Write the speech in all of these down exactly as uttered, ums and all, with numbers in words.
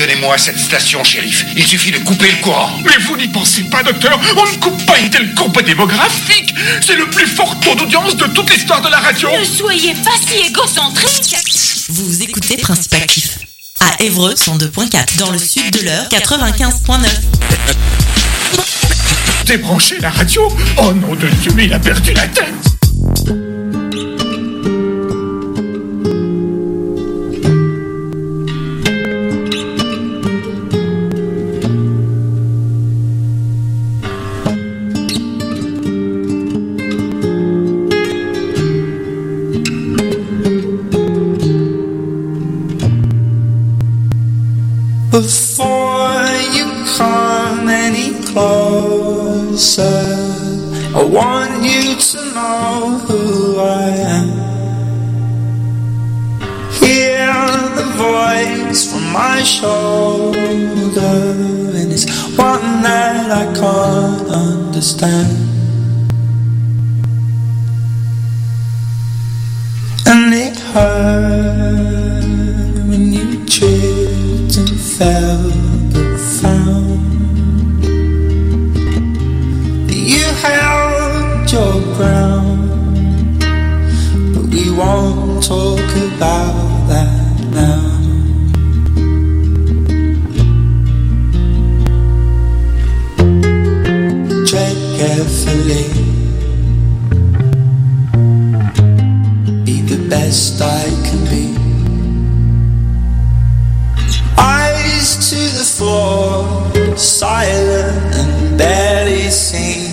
Donnez-moi cette station, shérif. Il suffit de couper le courant. Mais vous n'y pensez pas, docteur. On ne coupe pas une telle courbe démographique. C'est le plus fort taux d'audience de toute l'histoire de la radio. Ne soyez pas si égocentrique. Vous écoutez Principe Actif. À Évreux, cent deux point quatre. Dans le sud de l'Eure, quatre-vingt-quinze point neuf. Débranchez la radio. Oh non de Dieu, mais il a perdu la tête. Before you come any closer, I want you to know who I am. Hear the voice from my shoulder, and it's one that I can't understand. And it hurt when you tripped and fell but found that you held your ground. But we won't talk about that now. Tread carefully, be the best I can be. Eyes to the floor, silent and barely seen.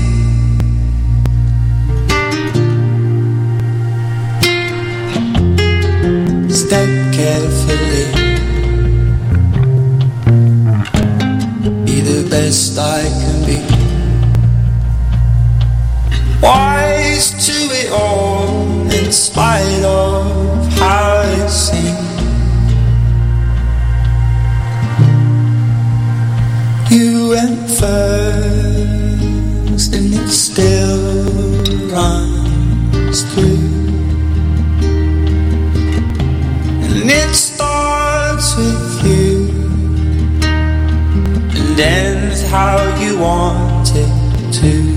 Step carefully, be the best I can be. Wise to it all, in spite of how it seems. You went first, and it still runs through. And it starts with you, and ends how you want it to.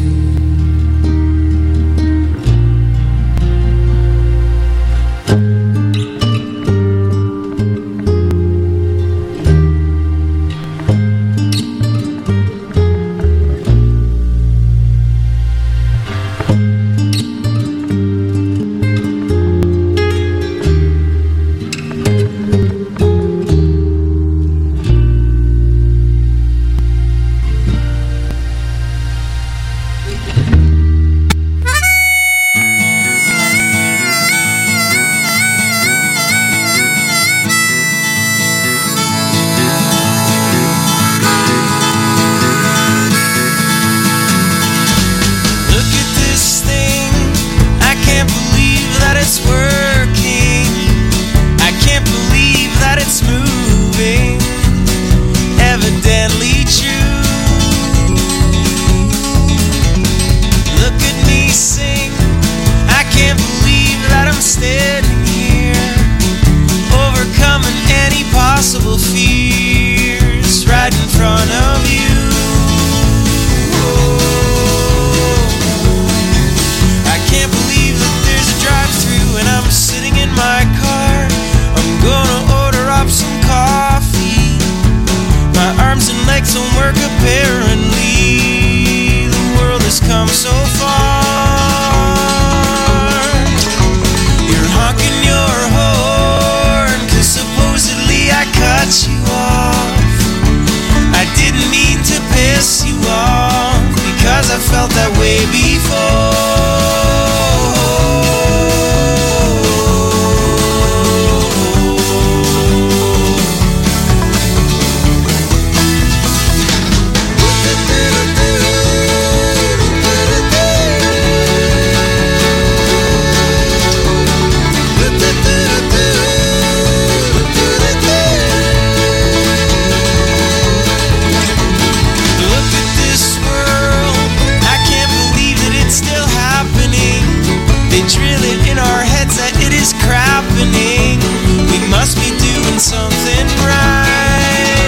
Something right.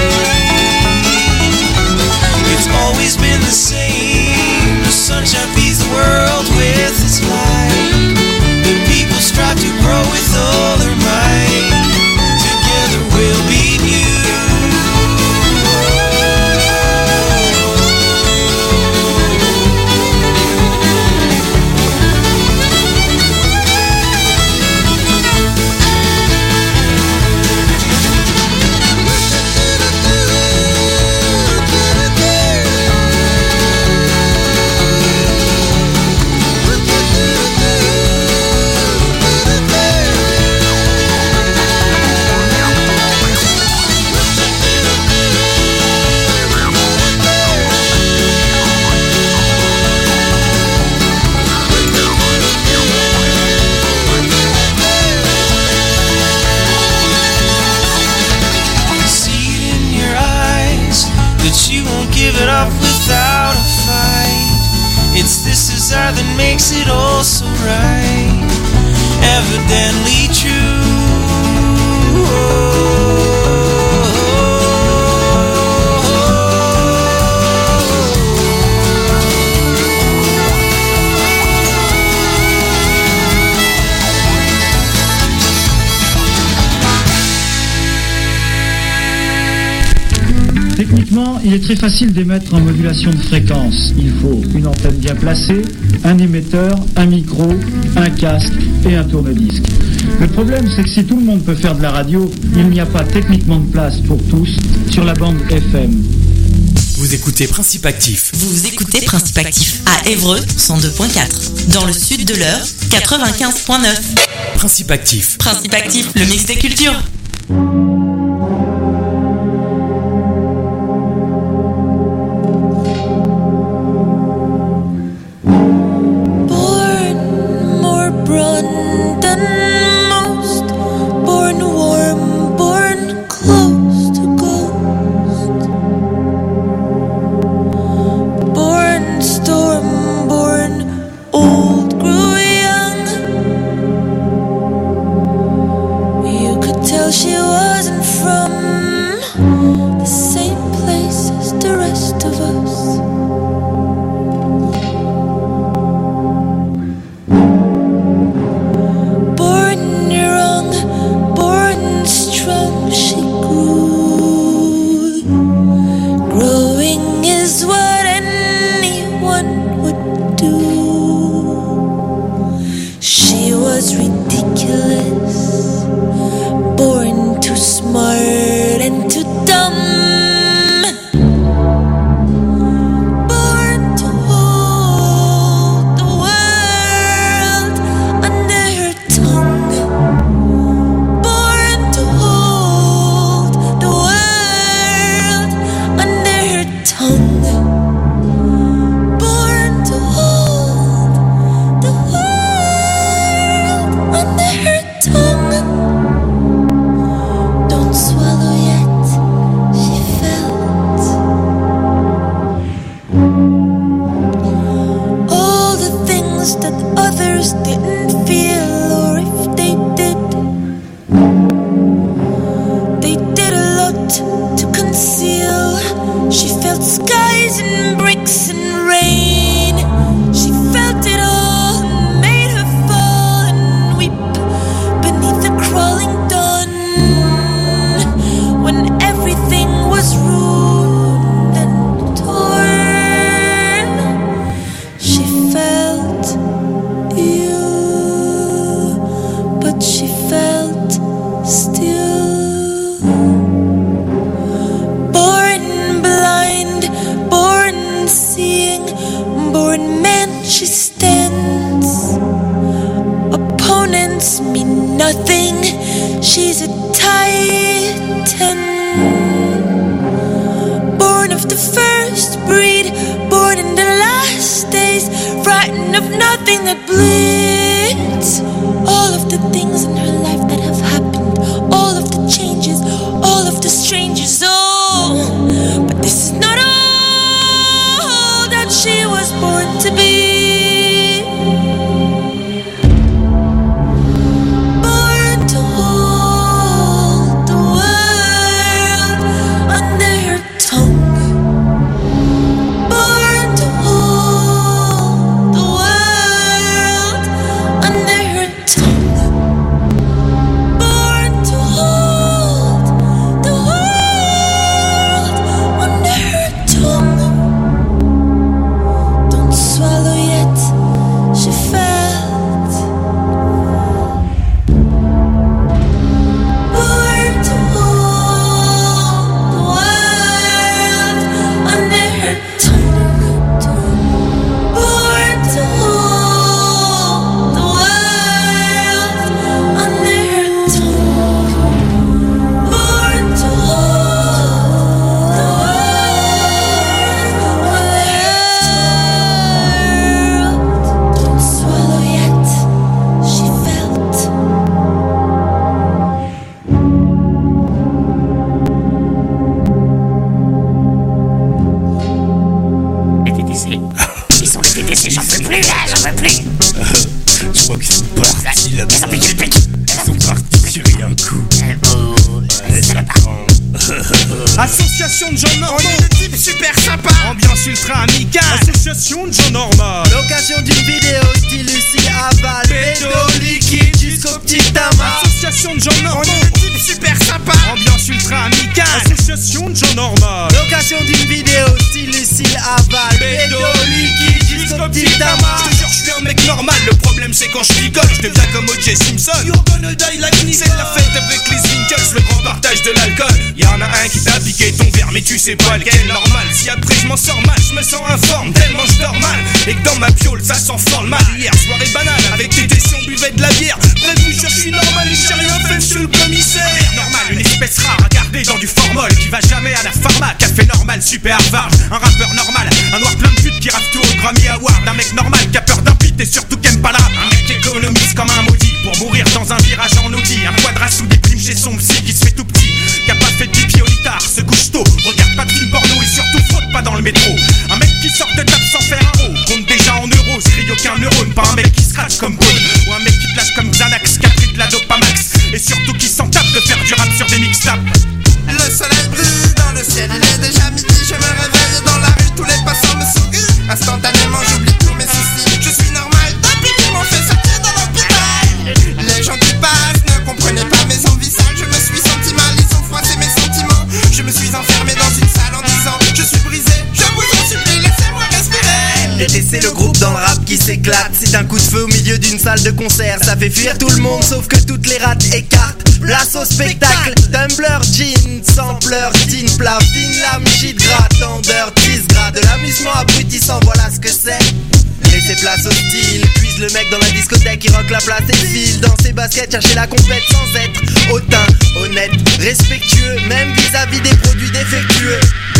makes it all so right, evidently true. Techniquement, il est très facile d'émettre en modulation de fréquence. Il faut une antenne bien placée, un émetteur, un micro, un casque et un tourne-disque. Le problème, c'est que si tout le monde peut faire de la radio, il n'y a pas techniquement de place pour tous sur la bande F M. Vous écoutez Principe Actif. Vous écoutez Principe Actif à Évreux cent deux point quatre. Dans le sud de l'Eure, quatre-vingt-quinze point neuf. Principe Actif. Principe Actif, le mix des cultures. Association de gens normaux, on est des types super sympas. Ambiance ultra amicale. Association de gens normaux. L'occasion d'une vidéo style Lucie Aval. Pédo liquide jusqu'au petit tamas. Association de gens normaux, on est des types super sympas. Ambiance ultra amicale. Association de gens normaux. L'occasion d'une vidéo style Lucie Aval. Pédo liquide jusqu'au petit tamas. Je te jure, je suis un mec normal. Le problème c'est quand je rigole, je deviens comme O J Simpson. You're gonna die like me. C'est la fête avec les Winkles, le grand partage de l'alcool. Y'en a un qui t'a piqué ton verre, mais tu sais pas lequel. Normal, si après je m'en sors mal, je me sens informe, tellement je dors mal. Et que dans ma piole, ça sent fort le mal. Hier, soirée banale, avec tes tessions, on buvait de la bière. Bref, vous je suis normal et j'ai rien fait, monsieur le commissaire. Normal, une espèce rare à garder dans du formol, qui va jamais à la pharma. Café normal, super Harvard. Un rappeur normal, un noir plein de putes qui rappe tout au Grammy Award. Un mec normal qui a peur d'un beat et surtout qui aime pas la rap. Un mec qui économise comme un maudit pour mourir dans un virage en Audi. Un quadra sous des primes chez son psy qui se fait tout petit, qui a pas fait de pipi au litard, se couche tôt, regarde pas de film porno et surtout frotte pas dans le métro. Un mec qui sort de table sans faire un rond, compte déjà en euros, se grille aucun neurone. Pas un mec qui scratch comme Paul, ou un mec qui te lâche comme Xanax, qui a pris de la dopamax, et surtout qui s'en tape de faire du rap sur des mixtapes. Le soleil brille dans le ciel, il est déjà midi, je me réveille dans la rue, tous les passants me sourient. Instantanément j'oublie tous mes soucis, je suis normal depuis qu'ils m'ont fait sortir de l'hôpital. Les gens qui passent ne comprenaient pas mes envies sales, je me suis senti mal, ils ont froissé mes sentiments. Je me suis enfermé dans une salle en disant je suis brisé, je vous en supplie, laissez-moi respirer. L'été c'est le groupe dans le rap qui s'éclate, c'est un coup de feu au milieu d'une salle de concert. Ça fait fuir tout le monde sauf que toutes les rates écartent. Place au spectacle, Tumblr, jean, sampleur, jean, plaf, fine lame, shit, gras, tendeur, tease, gras. De l'amusement abrutissant, voilà ce que c'est. Laissez place au style, puise le mec dans la discothèque qui rock la place et file dans ses baskets, chercher la compète sans être hautain, honnête, respectueux, même vis-à-vis des produits défectueux.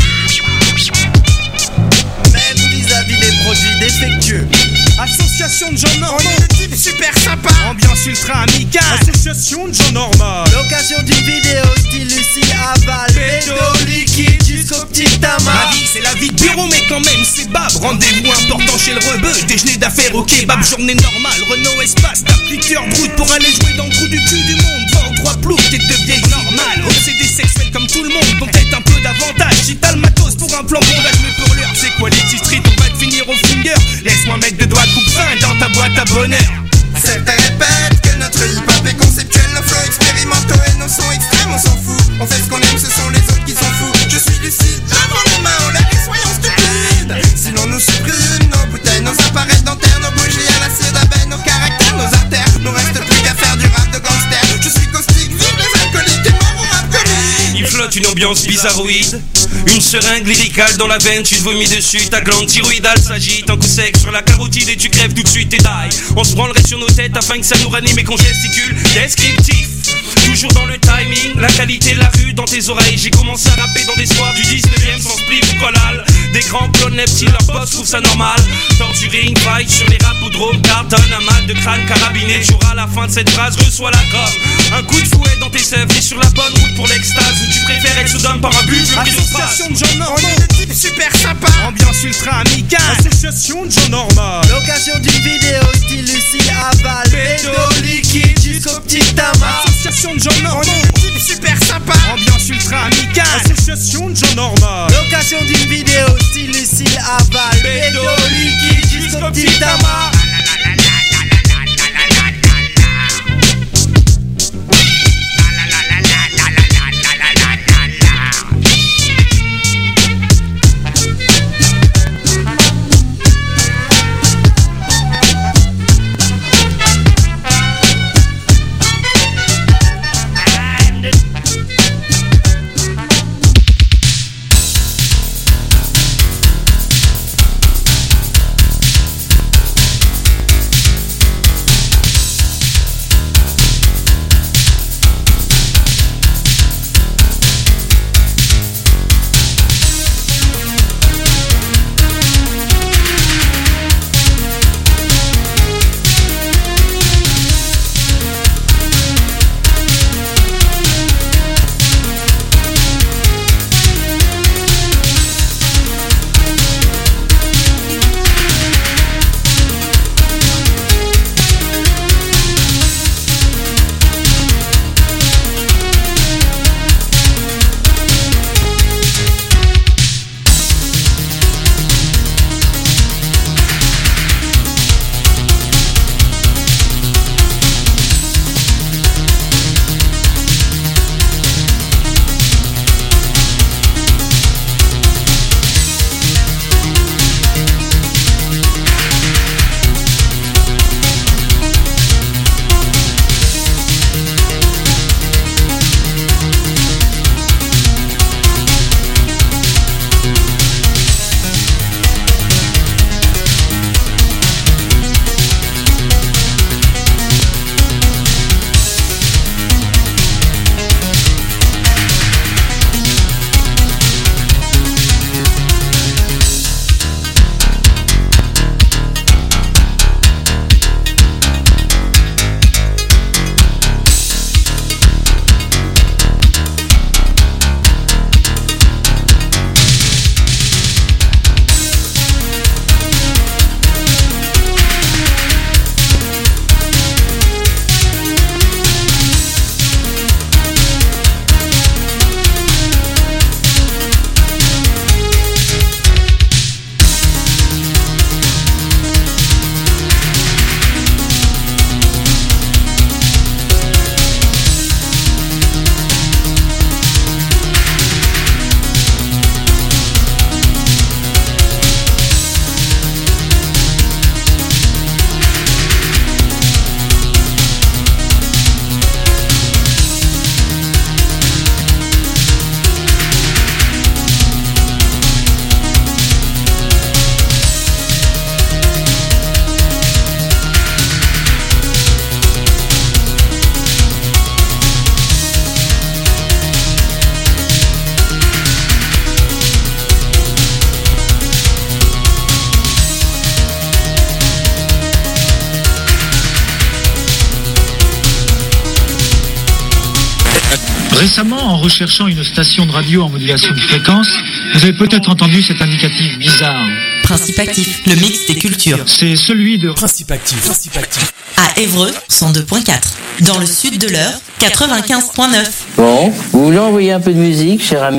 Même vis-à-vis des produits défectueux. Association de gens normaux, on est des types super sympas. Ambiance ultra amicale. Association de gens normaux. L'occasion d'une vidéo style Lucie Aval. Pédo liquide jusqu'au petit tamas. Ma vie c'est la vie de bureau mais quand même c'est bab. Rendez-vous important chez le rebeu, déjeuner d'affaires au kebab. Journée normale, Renault Espace. T'as huit heures de route pour aller jouer dans le trou du cul du monde. Vent trois plouf, t'es de vieille normale. Obsédé sexuel comme tout le monde, donc peut-être un peu d'avantage. Si t'as le matos pour un plan bondage, mais pour l'heure c'est Quality Street, on va te finir au finger. Laisse-moi mettre de doigts coupe fin dans ta boîte à bonheur. Certains répètent que notre hip-hop est conceptuel, nos flows expérimentaux et nos sons extrêmes, on s'en fout. On fait ce qu'on aime, ce sont les autres qui sont fous. Je suis lucide, levons les mains, on lève et soyons stupides. Sinon nous supprime nos bouteilles, nos appareils dentaires, nos bougies à l'acide d'abeille, nos caractères, nos artères. Nous reste plus qu'à faire du rap de gangster. Je suis caustique, vive les alcooliques et mort au rap comique. Il flotte une ambiance bizarroïde, une seringue lyricale dans la veine, tu te vomis dessus, ta glande thyroïdale s'agite, un coup sec sur la carotide et tu crèves tout de suite et die. On se branlerait sur nos têtes afin que ça nous ranime et qu'on gesticule, descriptif. Toujours dans le timing, la qualité de la vue dans tes oreilles. J'ai commencé à rapper dans des soirs du dix-neuvième sans spliff collal. Des grands clones leptiles, leurs boss trouvent ça normal. Torturing, fight sur les rapodromes, cartonne, un mal de crâne carabiné. Toujours à la fin de cette phrase, reçois la gomme. Un coup de fouet dans tes sèvres, t'es sur la bonne route pour l'extase. Où tu préfères être sous par un but, le Association de gens normaux, on est des types super sympas. Ambiance ultra amicale. Association de gens normaux. L'occasion d'une vidéo style Lucie Aval. Pédo liquide jusqu'au petit tamas. Association de gens normaux, on est des types super sympas. Ambiance ultra amicale. Association de gens normaux. L'occasion d'une vidéo style Lucie Aval. Pédo liquide jusqu'au petit tamas. Récemment, en recherchant une station de radio en modulation de fréquence, vous avez peut-être entendu cet indicatif bizarre. Principe Actif, le mix des cultures. C'est celui de Principe Actif. Principe Actif. À Évreux, cent deux virgule quatre. Dans le sud de l'Eure, quatre-vingt-quinze virgule neuf. Bon, vous voulez envoyer un peu de musique, cher ami ?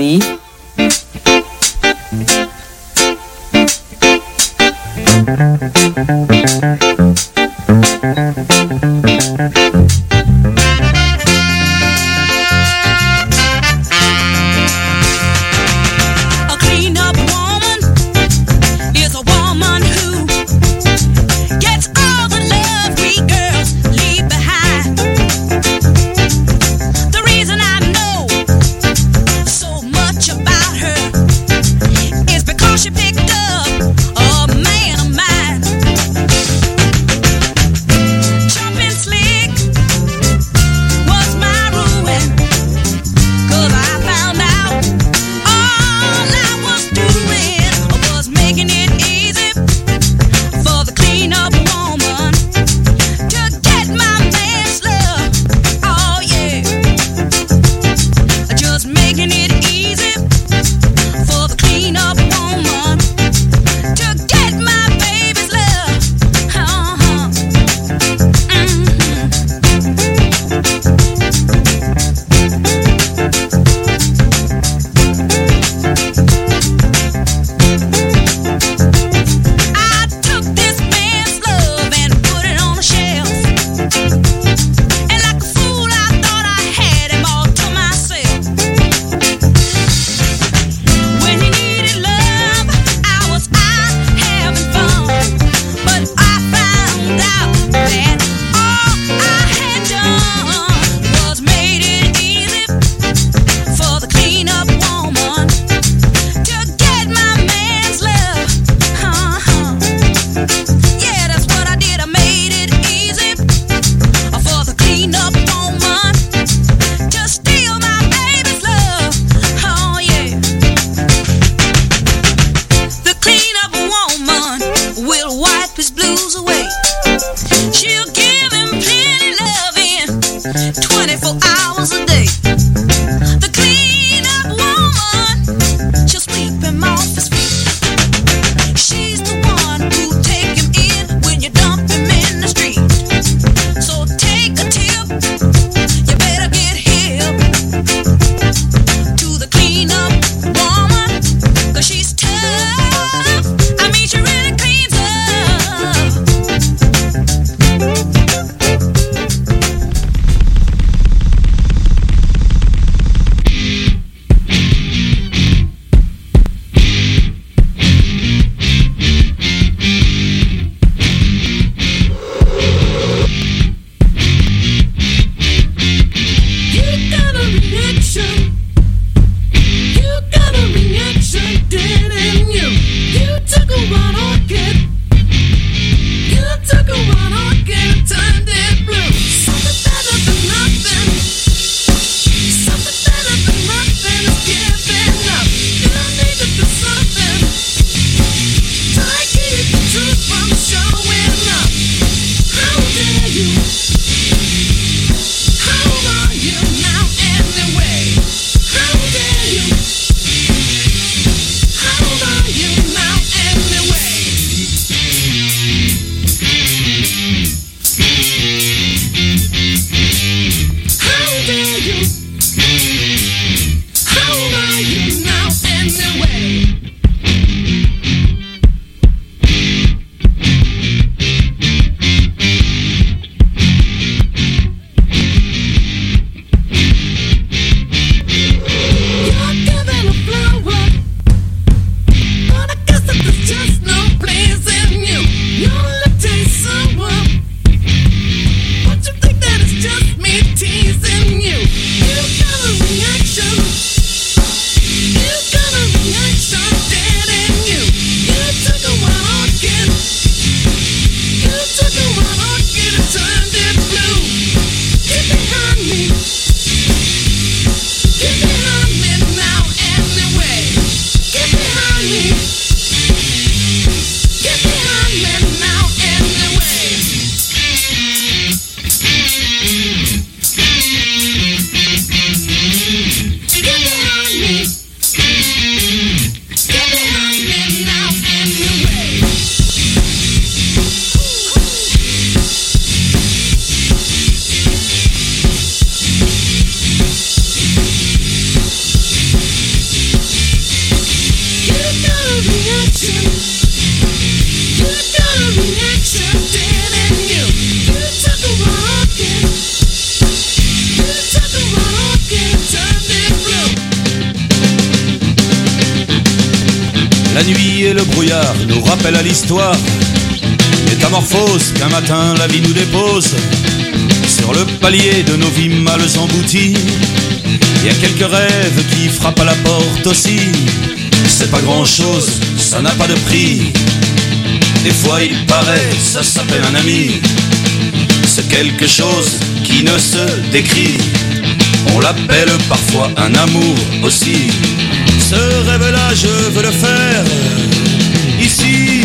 La nuit et le brouillard nous rappellent à l'histoire, métamorphose qu'un matin la vie nous dépose. Sur le palier de nos vies mal englouties, y a quelques rêves qui frappent à la porte aussi. C'est pas grand chose, ça n'a pas de prix. Des fois il paraît, ça s'appelle un ami. C'est quelque chose qui ne se décrit. On l'appelle parfois un amour aussi. Ce rêve-là je veux le faire ici.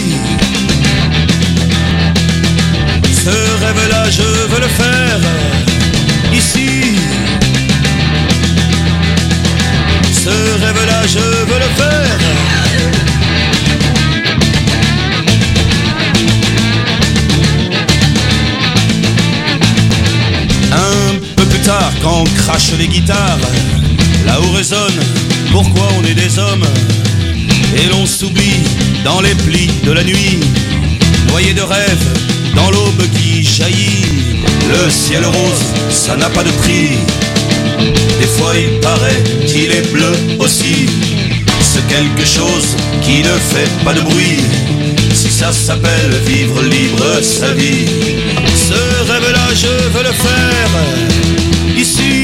Ce rêve-là je veux le faire ici. Ce rêve-là je veux le faire. Un peu plus tard, quand crachent les guitares, là où résonne pourquoi on est des hommes, et l'on s'oublie dans les plis de la nuit, noyé de rêves dans l'aube qui jaillit. Le ciel rose, ça n'a pas de prix. Des fois il paraît qu'il est bleu aussi. C'est quelque chose qui ne fait pas de bruit. Si ça s'appelle vivre libre sa vie. Ce rêve-là je veux le faire ici.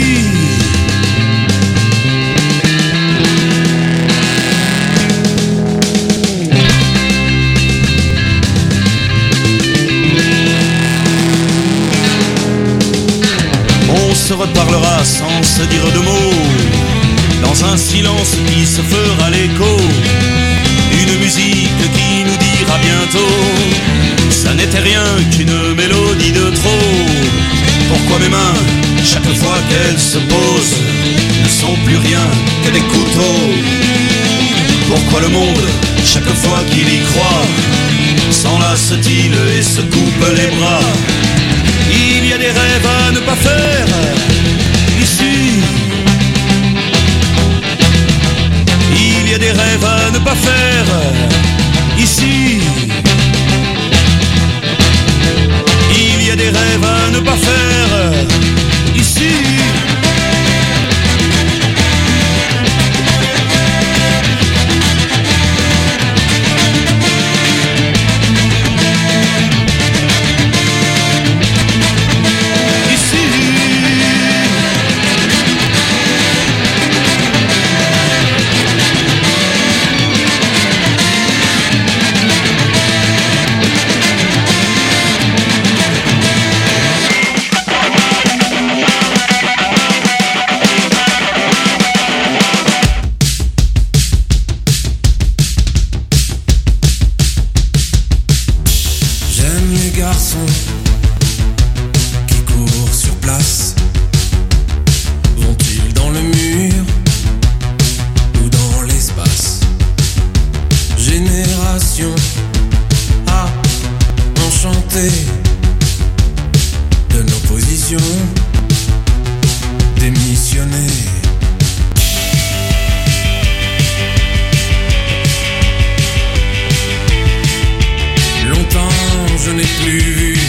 On se reparlera sans se dire de mots, dans un silence qui se fera l'écho. Une musique qui nous dira bientôt, ça n'était rien qu'une mélodie de trop. Pourquoi mes mains, chaque fois qu'elles se posent, ne sont plus rien que des couteaux? Pourquoi le monde, chaque fois qu'il y croit, s'enlace-t-il et se coupe les bras? Il y a des rêves à ne pas faire ici. Il y a des rêves à ne pas faire ici. Il y a des rêves à ne pas faire ici. Je n'ai plus vu